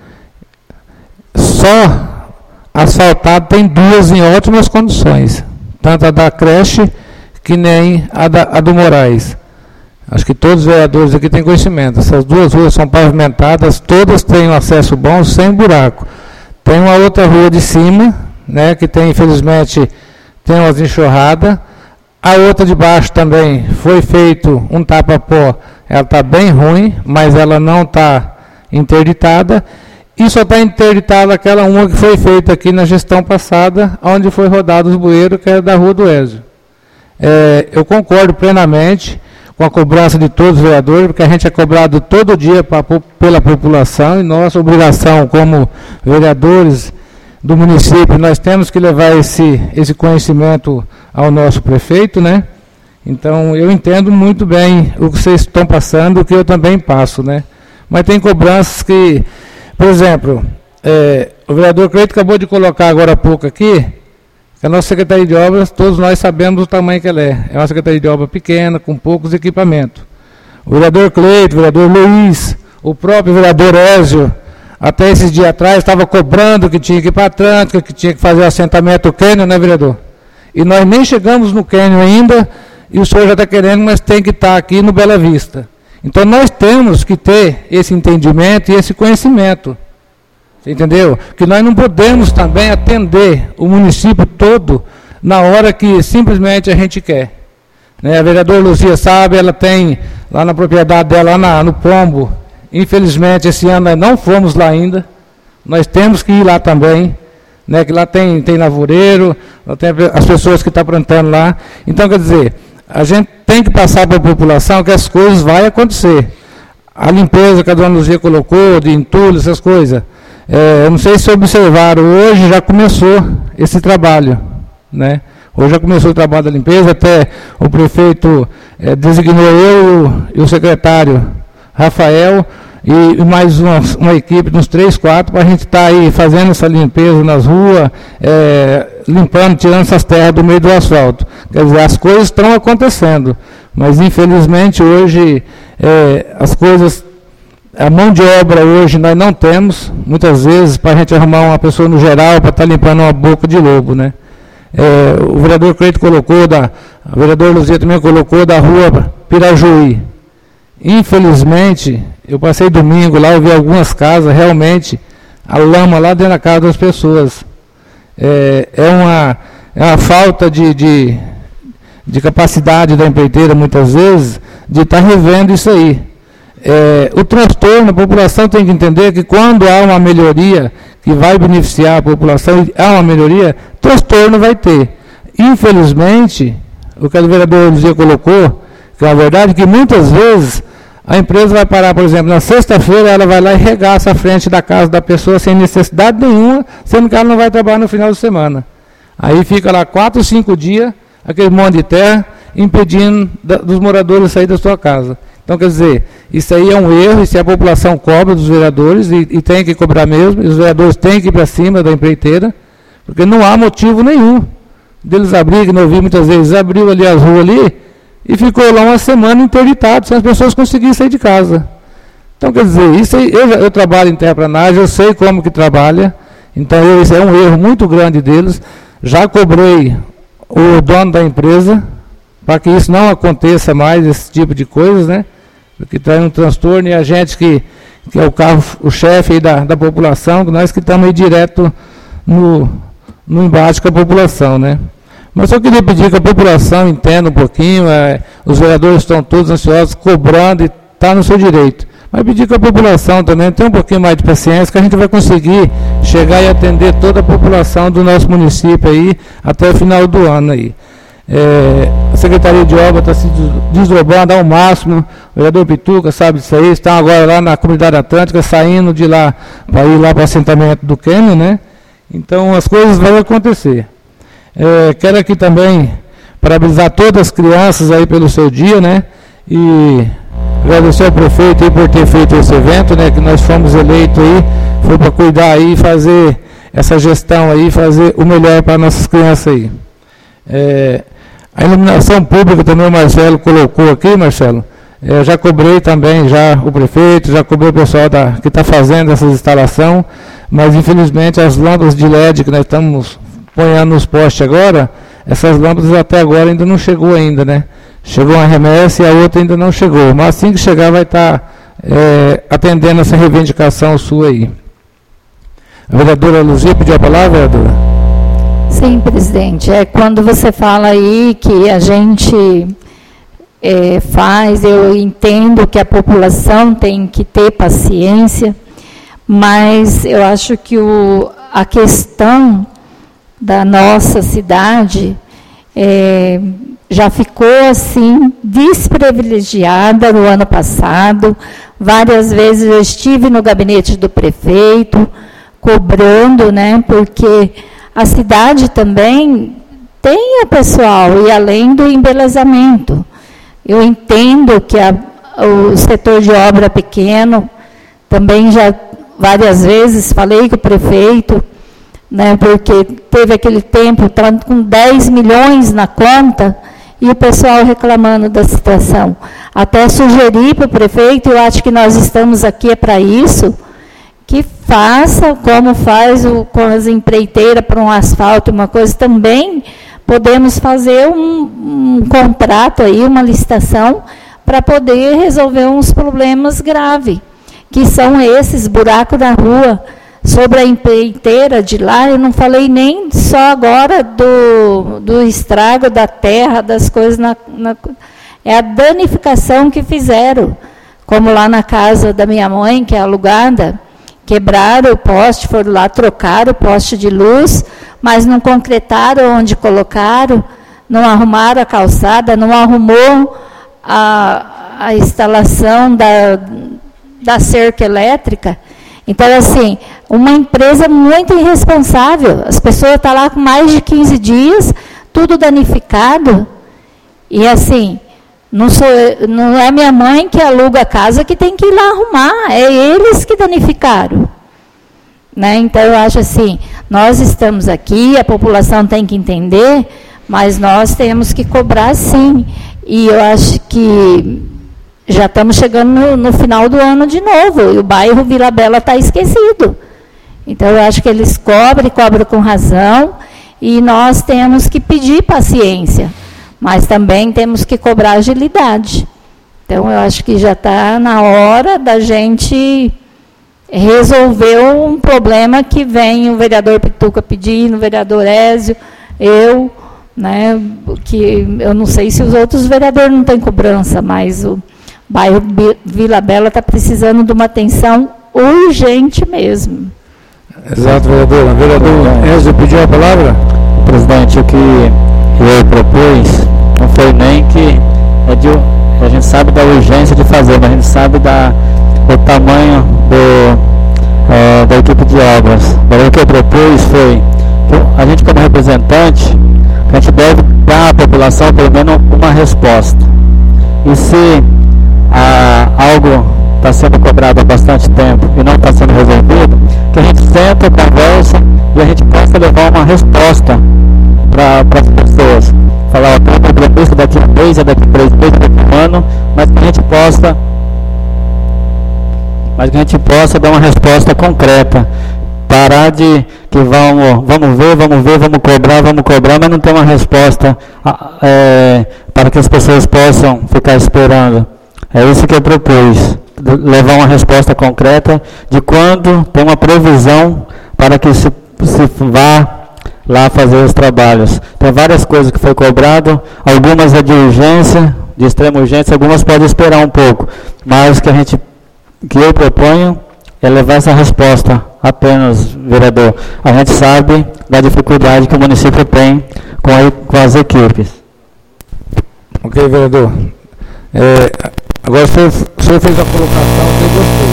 Só asfaltado tem duas em ótimas condições. Tanto a da creche que nem a, da, a do Moraes. Acho que todos os vereadores aqui têm conhecimento. Essas duas ruas são pavimentadas, todas têm um acesso bom, sem buraco. Tem uma outra rua de cima, né, que tem, infelizmente, tem umas enxurradas. A outra de baixo também foi feito um tapa-pó. Ela está bem ruim, mas ela não está interditada. E só está interditada aquela uma que foi feita aqui na gestão passada, onde foi rodado os bueiros, que é da Rua do Ézio. É, eu concordo plenamente com a cobrança de todos os vereadores, porque a gente é cobrado todo dia pra, pela população, e nossa obrigação como vereadores do município, nós temos que levar esse, esse conhecimento ao nosso prefeito, né? Então, eu entendo muito bem o que vocês estão passando, o que eu também passo, né? Mas tem cobranças que, por exemplo, é, o vereador Cleito acabou de colocar agora há pouco aqui, que a nossa Secretaria de Obras, todos nós sabemos o tamanho que ela é. É uma Secretaria de Obras pequena, com poucos equipamentos. O vereador Cleito, o vereador Luiz, o próprio vereador Ézio, até esses dias atrás, estava cobrando que tinha que ir para a Atlântica, que tinha que fazer o assentamento cânion, né, vereador? E nós nem chegamos no cânion ainda, e o senhor já está querendo, mas tem que estar aqui no Bela Vista. Então, nós temos que ter esse entendimento e esse conhecimento. Você entendeu? Que nós não podemos também atender o município todo na hora que simplesmente a gente quer. Né? A vereadora Luzia sabe, ela tem lá na propriedade dela, lá na, no Pombo. Infelizmente, esse ano nós não fomos lá ainda. Nós temos que ir lá também. Né? Que lá tem, tem lavoureiro, lá tem as pessoas que estão plantando lá. Então, quer dizer, a gente tem que passar para a população que as coisas vão acontecer. A limpeza que a dona Luzia colocou, de entulho, essas coisas. É, eu não sei se observaram, hoje já começou esse trabalho, né? Hoje já começou o trabalho da limpeza, até o prefeito é, designou eu e o secretário Rafael e, e mais uma, uma equipe de uns três, quatro, para a gente estar tá aí fazendo essa limpeza nas ruas, é, limpando, tirando essas terras do meio do asfalto. Quer dizer, as coisas estão acontecendo, mas infelizmente hoje é, as coisas... A mão de obra hoje nós não temos, muitas vezes, para a gente arrumar uma pessoa no geral, para estar tá limpando uma boca de lobo, né? É, o vereador Cleito colocou, da, a vereadora Luzia também colocou da rua Pirajuí. Infelizmente, eu passei domingo lá, eu vi algumas casas, realmente, a lama lá dentro da casa das pessoas. É, é, uma, é uma falta de, de, de capacidade da empreiteira, muitas vezes, de estar tá revendo isso aí. É, o transtorno, a população tem que entender que quando há uma melhoria que vai beneficiar a população, há uma melhoria, transtorno vai ter. Infelizmente, o que a vereadora Luzia colocou, que é a verdade, que muitas vezes a empresa vai parar, por exemplo, na sexta-feira, ela vai lá e regaça a frente da casa da pessoa sem necessidade nenhuma, sendo que ela não vai trabalhar no final de semana. Aí fica lá quatro, cinco dias, aquele monte de terra, impedindo da, dos moradores sair da sua casa. Então, quer dizer, isso aí é um erro, e se a população cobra dos vereadores, e, e tem que cobrar mesmo, e os vereadores têm que ir para cima da empreiteira, porque não há motivo nenhum deles abrir, que não vi muitas vezes, abriu ali as ruas ali, e ficou lá uma semana interditado, sem as pessoas conseguirem sair de casa. Então, quer dizer, isso aí, eu, eu trabalho em terraplanagem, eu sei como que trabalha, então eu, isso é um erro muito grande deles, já cobrei o dono da empresa, para que isso não aconteça mais, esse tipo de coisas, né? Porque traz um transtorno, e a gente que, que é o carro, o chefe aí da, da população, nós que estamos aí direto no, no embate com a população, né? Mas eu queria pedir que a população entenda um pouquinho, é, os vereadores estão todos ansiosos, cobrando, e está no seu direito. Mas pedir que a população também tenha um pouquinho mais de paciência, que a gente vai conseguir chegar e atender toda a população do nosso município aí, até o final do ano aí. É, a Secretaria de Obras está se desdobrando ao máximo, o vereador Pituca sabe disso aí, estão agora lá na Comunidade Atlântica, saindo de lá para ir lá para o assentamento do cânion, né? Então as coisas vão acontecer. É, quero aqui também parabenizar todas as crianças aí pelo seu dia, né? E agradecer ao prefeito aí por ter feito esse evento, né, que nós fomos eleitos aí, foi para cuidar aí e fazer essa gestão aí, fazer o melhor para nossas crianças aí. É, a iluminação pública também o Marcelo colocou aqui, Marcelo, é, já cobrei também já o prefeito, já cobrei o pessoal da, que está fazendo essa instalação, mas infelizmente as lâmpadas de L E D que nós estamos ponhando nos postes agora, essas lâmpadas até agora ainda não chegou ainda, né? Chegou uma remessa e a outra ainda não chegou, mas assim que chegar vai estar é, atendendo essa reivindicação sua aí. A vereadora Luzia pediu a palavra, vereadora? Sim, presidente. É quando você fala aí que a gente é, faz, eu entendo que a população tem que ter paciência, mas eu acho que o, a questão da nossa cidade é, já ficou assim desprivilegiada no ano passado. Várias vezes eu estive no gabinete do prefeito cobrando, né, porque a cidade também tem o pessoal, e além do embelezamento. Eu entendo que a, o setor de obra pequeno, também já várias vezes falei com o prefeito, né, porque teve aquele tempo com dez milhões na conta, e o pessoal reclamando da situação. Até sugeri para o prefeito, eu acho que nós estamos aqui é para isso, que faça como faz o, com as empreiteiras para um asfalto, uma coisa também, podemos fazer um, um contrato aí, uma licitação, para poder resolver uns problemas graves, que são esses buracos na rua. Sobre a empreiteira de lá, eu não falei nem só agora do, do estrago da terra, das coisas, na, na, é a danificação que fizeram, como lá na casa da minha mãe, que é alugada, quebraram o poste, foram lá, trocaram o poste de luz, mas não concretaram onde colocaram, não arrumaram a calçada, não arrumou a, a instalação da, da cerca elétrica. Então, assim, uma empresa muito irresponsável. As pessoas estão lá com mais de quinze dias, tudo danificado. E, assim, não, sou, não é minha mãe que aluga a casa que tem que ir lá arrumar. É eles que danificaram. Né? Então, eu acho assim, nós estamos aqui, a população tem que entender, mas nós temos que cobrar sim. E eu acho que já estamos chegando no, no final do ano de novo, e o bairro Vila Bela está esquecido. Então, eu acho que eles cobram, cobram com razão, e nós temos que pedir paciência, mas também temos que cobrar agilidade. Então, eu acho que já está na hora da gente resolver um problema que vem o vereador Pituca pedindo, o vereador Ézio, eu, né, que eu não sei se os outros vereadores não têm cobrança, mas o bairro Vila Bela está precisando de uma atenção urgente mesmo. Exato, vereador. Vereador Enzo pediu a palavra? Presidente, o que eu propus não foi nem que é de, a gente sabe da urgência de fazer, mas a gente sabe da, do tamanho do, é, da equipe de obras. Mas o que eu propus foi que a gente, como representante, a gente deve dar à população pelo menos uma resposta. E se Ah, algo está sendo cobrado há bastante tempo e não está sendo resolvido, que a gente senta, conversa e a gente possa levar uma resposta para as pessoas. Falar, ó, tem um compromisso daqui a um mês, é daqui a três meses, é daqui a um ano, mas que a gente possa, mas que a gente possa dar uma resposta concreta. Parar de que vamos, vamos ver, vamos ver, vamos cobrar, vamos cobrar, mas não ter uma resposta é, para que as pessoas possam ficar esperando. É isso que eu propus, levar uma resposta concreta de quando tem uma previsão para que se, se vá lá fazer os trabalhos. Tem várias coisas que foi cobrado, algumas é de urgência, de extrema urgência, algumas podem esperar um pouco, mas o que, a gente, que eu proponho é levar essa resposta apenas, vereador. A gente sabe da dificuldade que o município tem com, a, com as equipes. Ok, vereador. É, agora o senhor, o senhor fez a colocação que eu gostei.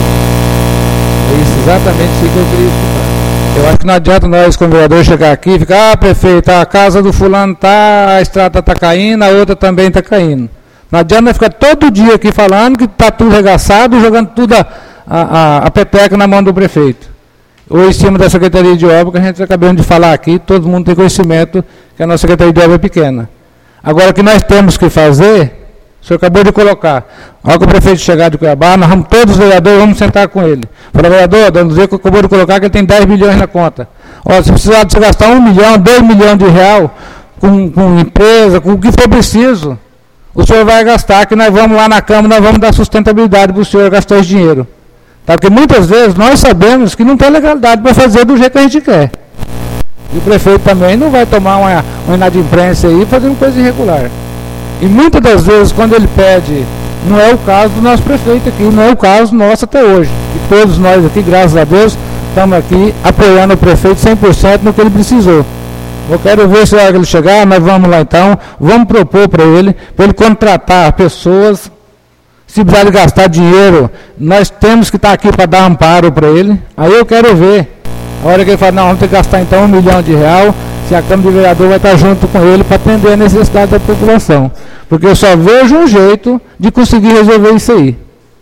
É isso, exatamente isso que eu queria escutar. Eu acho que não adianta nós, como vereador, chegar aqui e ficar, ah, prefeito, a casa do fulano está, a estrada está caindo, a outra também está caindo. Não adianta ficar todo dia aqui falando que está tudo regaçado e jogando tudo a, a, a peteca na mão do prefeito. Ou em cima da Secretaria de Obra, que a gente acabou de falar aqui, todo mundo tem conhecimento que a nossa Secretaria de Obra é pequena. Agora, o que nós temos que fazer, o senhor acabou de colocar, a hora que o prefeito chegar de Cuiabá, nós vamos, todos os vereadores, vamos sentar com ele. Fala, vereador, Dona Luzia acabou de colocar que ele tem dez milhões na conta. Ó, se precisar de você gastar um milhão, dois milhões de real com, com empresa, com o que for preciso, o senhor vai gastar, que nós vamos lá na Câmara, nós vamos dar sustentabilidade para o senhor gastar esse dinheiro. Tá? Porque muitas vezes nós sabemos que não tem legalidade para fazer do jeito que a gente quer. E o prefeito também não vai tomar uma, uma inadimplência aí fazendo coisa irregular. E muitas das vezes, quando ele pede, não é o caso do nosso prefeito aqui, não é o caso nosso até hoje. E todos nós aqui, graças a Deus, estamos aqui apoiando o prefeito cem por cento no que ele precisou. Eu quero ver se a hora que ele chegar, nós vamos lá então, vamos propor para ele, para ele contratar pessoas. Se precisar de gastar dinheiro, nós temos que estar aqui para dar amparo para ele. Aí eu quero ver, a hora que ele fala, não, vamos ter que gastar então um milhão de real, se a Câmara de Vereador vai estar junto com ele para atender a necessidade da população. Porque eu só vejo um jeito de conseguir resolver isso aí.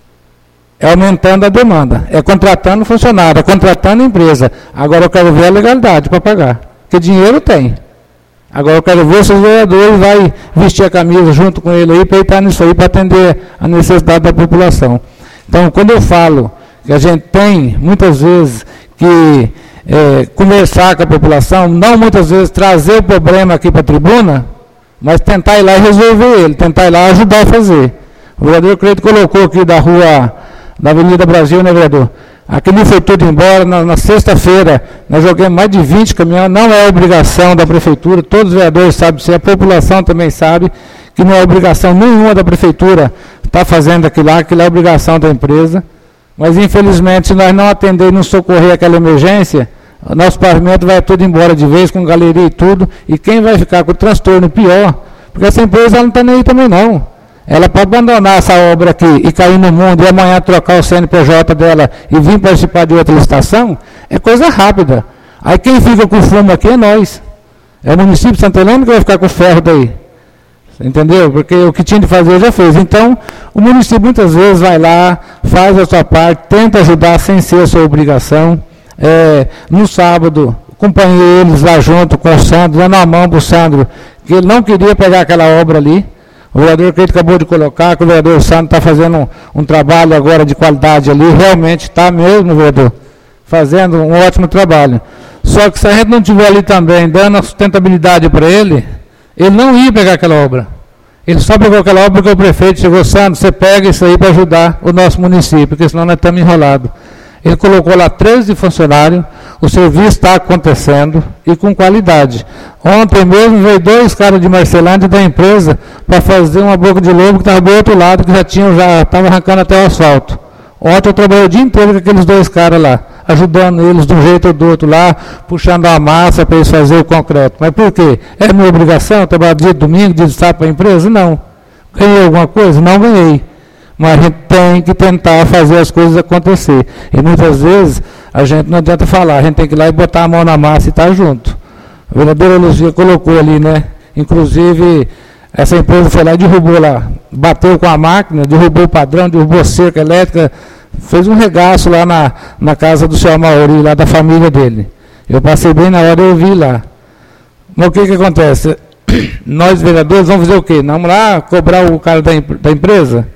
É aumentando a demanda, é contratando funcionário, é contratando empresa. Agora eu quero ver a legalidade para pagar, porque dinheiro tem. Agora eu quero ver se os vereadores vão vestir a camisa junto com ele aí para estar nisso aí, para atender a necessidade da população. Então, quando eu falo que a gente tem, muitas vezes, que é, conversar com a população, não muitas vezes trazer o problema aqui para a tribuna, mas tentar ir lá e resolver ele, tentar ir lá e ajudar a fazer. O vereador Cleito colocou aqui da rua, da Avenida Brasil, né, vereador? Aquilo foi tudo embora, na, na sexta-feira nós jogamos mais de vinte caminhões, não é obrigação da prefeitura, todos os vereadores sabem disso, a população também sabe que não é obrigação nenhuma da prefeitura estar fazendo aquilo lá, aquilo é obrigação da empresa, mas infelizmente se nós não atender e não socorrer aquela emergência, o nosso pavimento vai tudo embora de vez, com galeria e tudo, e quem vai ficar com o transtorno pior, porque essa empresa ela não está nem aí também não. Ela pode abandonar essa obra aqui e cair no mundo e amanhã trocar o C N P J dela e vir participar de outra licitação, é coisa rápida. Aí quem fica com o fumo aqui é nós. É o município de Santa Helena que vai ficar com o ferro daí. Entendeu? Porque o que tinha de fazer já fez. Então, o município muitas vezes vai lá, faz a sua parte, tenta ajudar sem ser a sua obrigação. É, no sábado, acompanhei eles lá junto com o Sandro, dando a mão para o Sandro, que ele não queria pegar aquela obra ali. O vereador que ele acabou de colocar, que o vereador Sandro está fazendo um, um trabalho agora de qualidade ali, realmente está mesmo, vereador, fazendo um ótimo trabalho. Só que se a gente não estiver ali também, dando a sustentabilidade para ele, ele não ia pegar aquela obra. Ele só pegou aquela obra porque o prefeito chegou, Sandro, você pega isso aí para ajudar o nosso município, porque senão nós estamos enrolados. Ele colocou lá treze funcionários, o serviço está acontecendo e com qualidade. Ontem mesmo veio dois caras de Marcelândia da empresa para fazer uma boca de lobo que estava do outro lado, que já tinham, já estavam arrancando até o asfalto. Ontem eu trabalhei o dia inteiro com aqueles dois caras lá, ajudando eles de um jeito ou do outro lá, puxando a massa para eles fazerem o concreto. Mas por quê? É minha obrigação trabalhar dia de domingo, dia de sábado para a empresa? Não. Ganhei alguma coisa? Não ganhei. Mas a gente tem que tentar fazer as coisas acontecer. E muitas vezes a gente não adianta falar, a gente tem que ir lá e botar a mão na massa e estar junto. A vereadora Luzia colocou ali, né? Inclusive, essa empresa foi lá e derrubou lá, bateu com a máquina, derrubou o padrão, derrubou a cerca elétrica, fez um regaço lá na, na casa do senhor Mauri, lá da família dele. Eu passei bem na hora, eu vi lá. Mas o que que acontece? Nós, vereadores, vamos fazer o quê? Vamos lá cobrar o cara da, da empresa?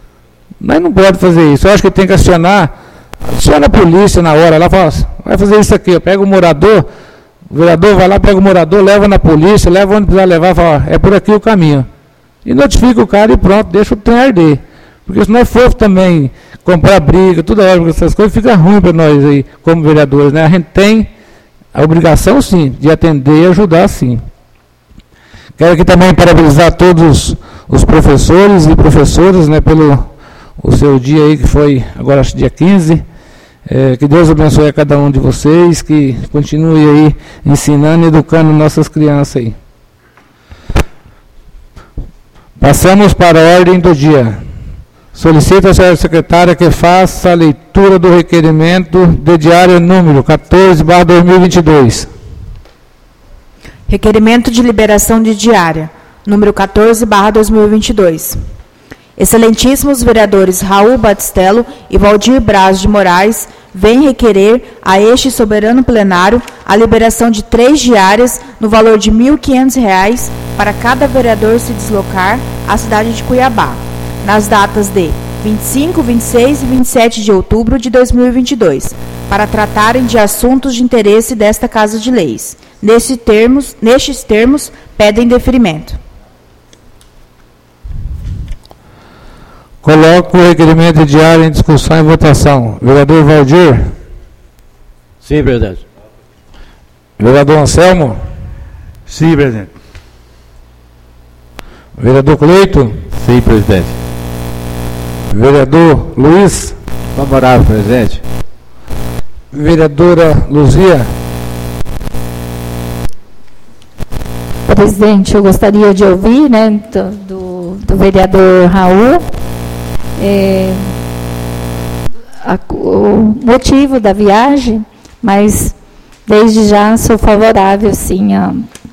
Mas não pode fazer isso. Eu acho que tem que acionar, aciona a polícia na hora, lá fala, vai fazer isso aqui, pega o morador, o vereador vai lá, pega o morador, leva na polícia, leva onde precisar levar, fala, é por aqui o caminho. E notifica o cara e pronto, deixa o trem arder. Porque se nós for também comprar briga, toda hora com essas coisas, fica ruim para nós aí, como vereadores, né? A gente tem a obrigação, sim, de atender e ajudar, sim. Quero aqui também parabenizar todos os professores e professoras, né, pelo o seu dia aí, que foi agora dia quinze, é, que Deus abençoe a cada um de vocês, que continue aí ensinando e educando nossas crianças aí. Passamos para a ordem do dia. Solicito a senhora secretária que faça a leitura do requerimento de diário número quatorze barra dois mil e vinte e dois. Requerimento de liberação de diária, número quatorze barra dois mil e vinte e dois. Excelentíssimos vereadores Raul Batistello e Valdir Braz de Moraes vêm requerer a este soberano plenário a liberação de três diárias no valor de mil e quinhentos reais para cada vereador se deslocar à cidade de Cuiabá, nas datas de vinte e cinco, vinte e seis e vinte e sete de outubro de dois mil e vinte e dois, para tratarem de assuntos de interesse desta Casa de Leis. Nestes termos, nestes termos pedem deferimento. Coloco o requerimento diário em discussão e votação. Vereador Valdir? Sim, presidente. Vereador Anselmo? Sim, presidente. Vereador Cleito? Sim, presidente. Vereador Luiz? Favorável, presidente. Vereadora Luzia? Presidente, eu gostaria de ouvir, né, do, do, do vereador Raul, é, a, o motivo da viagem, mas desde já sou favorável, sim, a...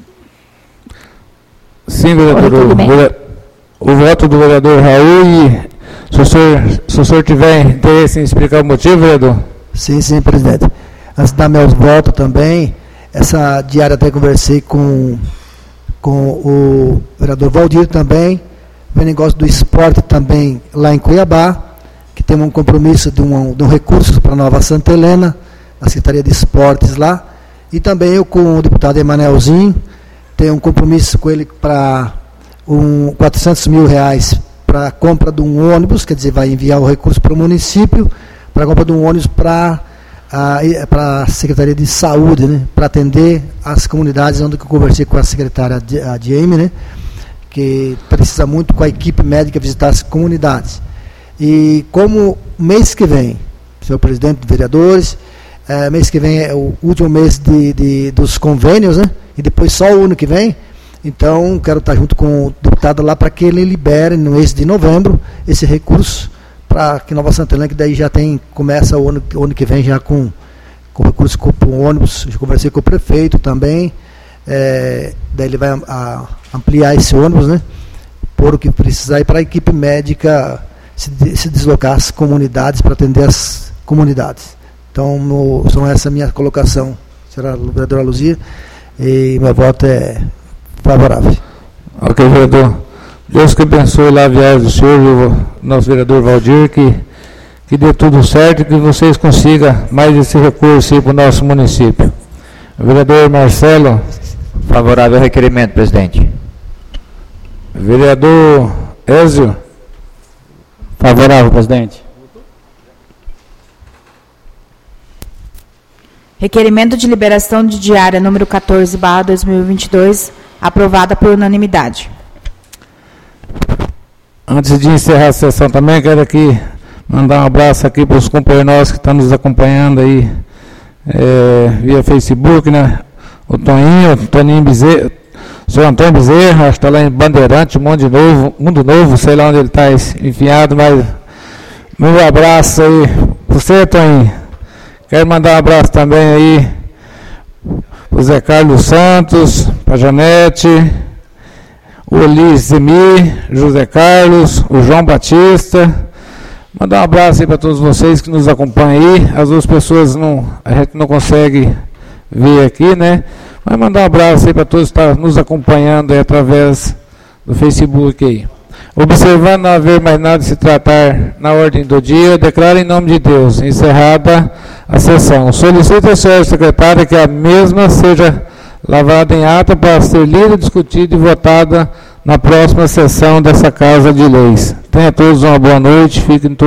Sim, vereador. O, o voto do vereador Raul e se o, senhor, se o senhor tiver interesse em explicar o motivo, vereador? Sim, sim, presidente. Antes de dar meus votos também, essa diária até conversei com, com o vereador Valdir também, o negócio do esporte também lá em Cuiabá, que tem um compromisso de um, de um recurso para a Nova Santa Helena, a Secretaria de Esportes lá, e também eu com o deputado Emanuelzinho, tenho um compromisso com ele para um, quatrocentos mil reais para a compra de um ônibus, quer dizer, vai enviar o recurso para o município, para a compra de um ônibus para a, para a Secretaria de Saúde, né, para atender as comunidades, onde eu conversei com a secretária a Jamie, né, que precisa muito com a equipe médica visitar as comunidades. E como mês que vem, senhor presidente, vereadores, é, mês que vem é o último mês de, de, dos convênios, né, e depois só o ano que vem, então quero estar junto com o deputado lá para que ele libere no mês de novembro esse recurso para que Nova Santa Helena, que daí já tem, começa o ano, o ano que vem já com, com recurso com o ônibus. Já conversei com o prefeito também, é, daí ele vai a, ampliar esse ônibus, né, por o que precisar, e para a equipe médica se, se deslocar às comunidades, para atender as comunidades. Então, no, são essa a minha colocação, senhora vereadora Luzia, e meu voto é favorável. Ok, vereador. Deus que abençoe lá a viagem do senhor e o nosso vereador Valdir, que, que dê tudo certo e que vocês consigam mais esse recurso para o nosso município. Vereador Marcelo. Favorável ao requerimento, presidente. Vereador Ézio. Favorável, presidente. Requerimento de liberação de diária número quatorze barra dois mil e vinte e dois, aprovada por unanimidade. Antes de encerrar a sessão também, quero aqui mandar um abraço aqui para os companheiros nossos que estão nos acompanhando aí é, via Facebook, né? O Toninho, o Toninho Bezerra, o senhor Antônio Bezerra, acho que está lá em Bandeirante, um monte de novo, Mundo Novo, sei lá onde ele está enfiado, mas meu abraço aí para você, Toninho. Quero mandar um abraço também aí para o Zé Carlos Santos, para a Janete, o Elis Zemi, José Carlos, o João Batista. Mandar um abraço aí para todos vocês que nos acompanham aí. As duas pessoas não, a gente não consegue ver aqui, né? Mas mandar um abraço aí para todos que estão nos acompanhando aí através do Facebook aí. Observando não haver mais nada de se tratar na ordem do dia, declaro em nome de Deus encerrada a sessão. Solicito ao senhor secretário que a mesma seja lavada em ata para ser lida, discutida e votada na próxima sessão dessa Casa de Leis. Tenha todos uma boa noite, fiquem todos